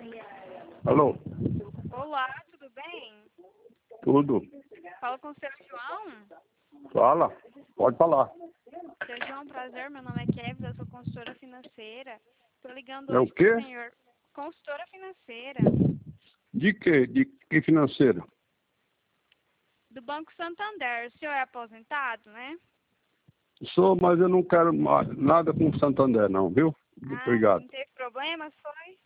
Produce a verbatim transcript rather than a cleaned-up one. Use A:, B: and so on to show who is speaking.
A: Alô?
B: Olá, tudo bem?
A: Tudo.
B: Fala com o seu João?
A: Fala. Pode falar.
B: Seu João, prazer, meu nome é Kevin, eu sou consultora financeira. Estou ligando
A: É o
B: hoje
A: quê?
B: para o senhor. Consultora financeira,
A: De quê? De que financeiro?
B: do Banco Santander. O senhor é aposentado, né?
A: Sou, mas eu não quero mais nada com o Santander não, viu?
B: Ah,
A: Obrigado.
B: não teve problemas, foi?